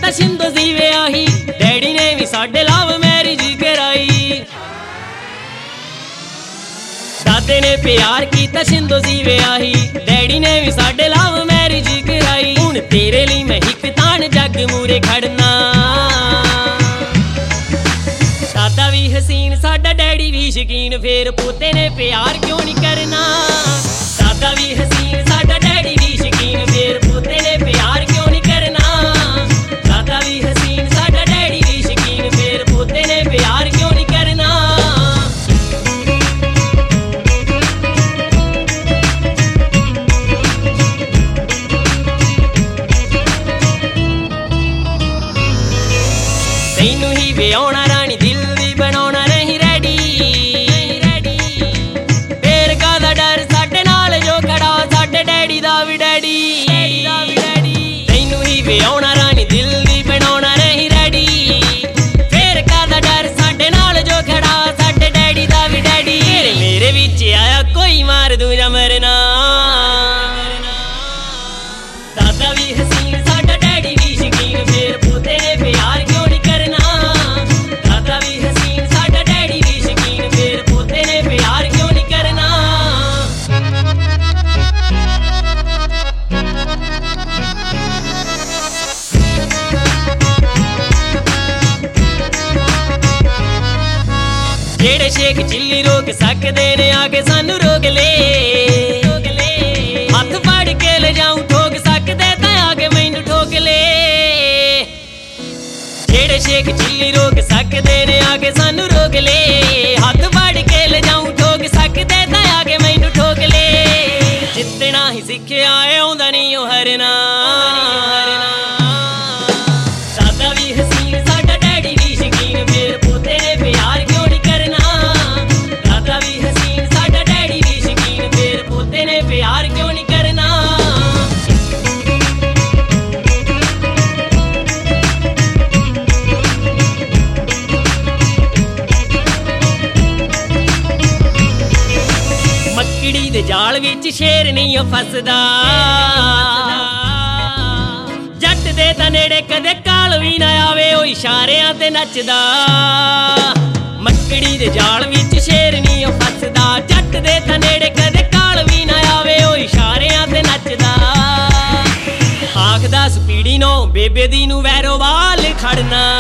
ਕੀਤਾ ਸਿੰਧੂ ਦੀ ਵਿਆਹੀ, ਡੈਡੀ ਨੇ ਵੀ ਸਾਡੇ ਲਵ ਮੈਰਿਜ ਕਰਾਈ। ਦਾਦੇ ਨੇ ਪਿਆਰ ਕੀਤਾ ਸਿੰਧੂ ਦੀ ਵਿਆਹੀ, ਡੈਡੀ ਨੇ ਵੀ ਸਾਡੇ ਲਵ ਮੈਰਿਜ ਕਰਾਈ। ਹੁਣ ਤੇਰੇ ਲਈ ਮੈਂ ਇੱਕ ਤਾਣ ਜੱਗ ਮੂਰੇ ਖੜਨਾ, ਦਾਦਾ ਵੀ ਹਸੀਨ ਸਾਡਾ ਡੈਡੀ ਵੀ ਸ਼ਕੀਨ, ਫੇਰ ਪੋਤੇ ਨੇ ਪਿਆਰ ਕਿਉਂ ਨਹੀਂ ਕਰਨਾ। ਦਾਦਾ ਵੀ ਹਸੀਨ ਸਾਡਾ ਡੈਡੀ ਵੀ ਸ਼ਕੀਨ, ਫੇਰ ਪੋਤੇ ਨੇ ਪਿਆਰ ਕਿਉਂ ਨਹੀਂ ਕਰਨਾ। ਦਾਦਾ ਵੀ ਹਸੀਨ ਸਾਡਾ ਡੈਡੀ ਵੀ ਸ਼ਕੀਨ, ਫੇਰ ਪੋਤੇ ਨੇ ਪਿਆਰ ਕਿਉਂ ਨਹੀਂ ਕਰਨਾ। ਤੈਨੂੰ ਹੀ ਵਿਆਹੁਣਾ ਰਾਣੀ, ਦਿਲ ਵੀ ਬਣਾਉਣਾ ਰਹੀ ਰੈਡੀ। ਫੇਰ ਕਾਹਦਾ ਡਰ ਸਾਡੇ ਨਾਲ ਜੋ ਖੜਾ, ਸਾਡੇ ਡੈਡੀ ਦਾ ਵੀ ਡੈਡੀ। ਤੈਨੂੰ ਹੀ ਵਿਆਹੁਣਾ ਰਾਣੀ, ਦਿਲ ਵੀ ਬਣਾਉਣਾ ਰਹੀ ਰੈਡੀ। ਫੇਰ ਕਾਹਦਾ ਡਰ ਸਾਡੇ ਨਾਲ ਜੋ ਖੜਾ, ਸਾਡੇ ਡੈਡੀ ਦਾ ਵੀ ਡੈਡੀ। ਮੇਰੇ ਵਿੱਚ ਆਇਆ ਕੋਈ ਮਾਰ ਦੂੰ ਜਾਂ ਮਰਨਾ। ਦਾਦਾ ਵੀ ਹਸੀਨ ਸਾਡਾ ਡੈਡੀ ਵੀ ਸ਼ਕੀਨ, ਫੇਰ ਪੋਤੇ ਨੇ ਪਿਆਰ ਕਿਉਂ ਨਹੀਂ ਕਰਨਾ। ਦਾਦਾ ਵੀ ਹਸੀਨ ਸਾਡਾ ਡੈਡੀ ਵੀ ਸ਼ਕੀਨ, ਫੇਰ ਪੋਤੇ ਨੇ ਪਿਆਰ ਕਿਉਂ ਨਹੀਂ ਕਰਨਾ। ਜਿਹੜੇ ਸ਼ੇਖ ਚਿੱਲੀ ਰੋਕ ਸਕਦੇ ਨੇ ਆ ਕੇ ਸਾਨੂੰ ਰੋਕ ਲੈ। ਹੱਥ ਫੜ ਕੇ ਲੈ ਜਾਊਂ, ਠੋਕ ਸਕਦੇ ਤਾਂ ਆ ਕੇ ਮੈਨੂੰ ਠੋਕ ਲੈ। ਜਿਹੜੇ ਸ਼ੇਖ ਚਿੱਲੀ ਰੋਕ ਸਕਦੇ ਨੇ ਆ ਕੇ ਸਾਨੂੰ ਰੋਕ ਲੈ। ਹੱਥ ਫੜ ਕੇ ਲੈ ਜਾਊਂ, ਠੋਕ ਸਕਦੇ ਤਾਂ ਆ ਕੇ ਮੈਨੂੰ ਠੋਕ ਲੈ। ਜਿੱਤਣਾ ਹੀ ਸਿੱਖਿਆ ਆਉਂਦਾ ਨਹੀਂ ਉਹ ਹਰਨਾ। ਦਾਦਾ ਵੀ ਹਸੀਨ ਸਾਡਾ ਡੈਡੀ ਵੀ ਸ਼ਕੀਨ, ਫੇਰ ਪੋਤੇ ਨੇ ਪਿਆਰ ਕਿਉਂ ਨਹੀਂ ਕਰਨਾ। ਦਾਦਾ ਵੀ ਹਸੀਨ ਸਾਡਾ ਡੈਡੀ ਵੀ ਸ਼ਕੀਨ, ਫੇਰ ਪੋਤੇ ਨੇ ਪਿਆਰ ਕਿਉਂ ਨਹੀਂ ਕਰਨਾ। ਮੱਕੜੀ ਦੇ ਜਾਲ ਵਿੱਚ ਸ਼ੇਰ ਨਹੀਂ ਉਹ ਫਸਦਾ, ਜੱਟ ਦੇ ਤਾਂ ਨੇੜੇ ਕਦੇ ਕਾਲ ਵੀ ਨਾ ਆਵੇ, ਉਹ ਇਸ਼ਾਰਿਆਂ ਤੇ ਨੱਚਦਾ। ਮੱਕੜੀ ਦੇ ਜਾਲ ਵਿੱਚ ਸ਼ੇਰ ਨਹੀਂ ਉਹ ਫਸਦਾ, ਜੱਟ ਦੇ ਤਾਂ ਨੇੜੇ ਕਦੇ ਕਾਲ ਵੀ ਨਾ ਆਵੇ, ਉਹ ਇਸ਼ਾਰਿਆਂ ਤੇ ਨੱਚਦਾ। ਆਖਦਾ ਸਪੀਡੀ ਨੂੰ ਬੇਬੇ ਦੀ ਨੂੰ ਵੈਰੋਵਾਲ ਖੜਨਾ।